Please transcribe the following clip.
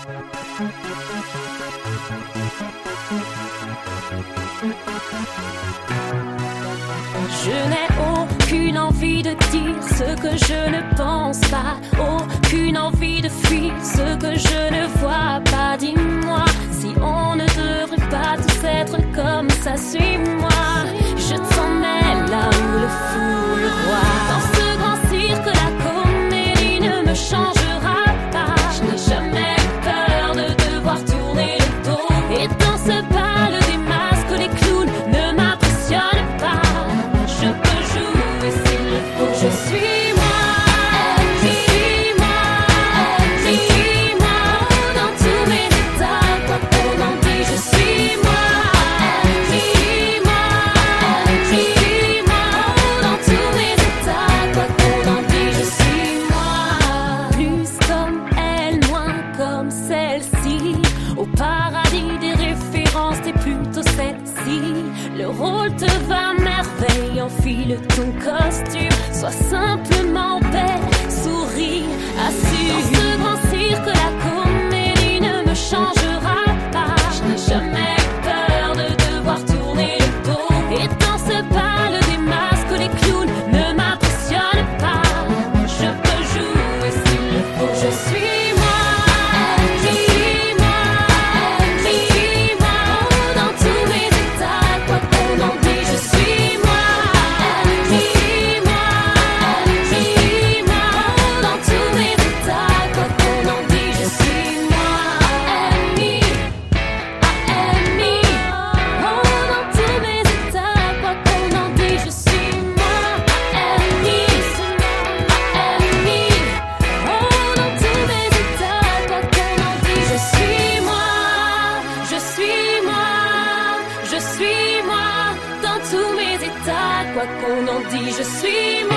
Je n'ai aucune envie de dire ce que je ne pense pas, aucune envie de fuir ce que je ne vois pas. Dis-moi si on ne devrait pas tous être comme ça, suis-moi. Je t'emmène là où le fou le roi. Dans ce grand cirque, la comédie ne me changera pas. Je n'ai jamais peur de devoir tourner le dos. Et dans ce bal des masques, les clowns ne m'impressionnent pas. Je peux jouer s'il le faut. Je suis moi, je suis moi, je suis moi. Dans tous mes états, quoi qu'on en dise, je suis moi, je suis moi, je suis moi. Dans tous mes états, quoi qu'on en dise, je suis moi. Plus comme elle, moins comme celle-ci. Au paradis des références, t'es plutôt celle-ci. Le rôle te va à merveille, enfile ton costume. Sois simplement belle, souris, assume. Dans ce grand cirque, la comédie ne me changera pas. Je n'ai jamais peur de devoir tourner le dos. Et dans ce bal des masques, les clowns ne m'impressionnent pas. Je peux jouer s'il le faut. Je suis moi, je suis moi, je suis moi. Dans tous mes états, quoi qu'on en dise, je suis moi, je suis moi, je suis moi. Dans tous mes états, quoi qu'on en dise, je suis moi. Amy, Amy. Oh, dans tous mes états, quoi qu'on en dise, je suis moi. Amy, Amy. Oh, dans tous mes états, quoi qu'on en dise, je suis moi, je suis moi, je suis moi. Dans tous mes états, quoi qu'on en dise, je suis moi.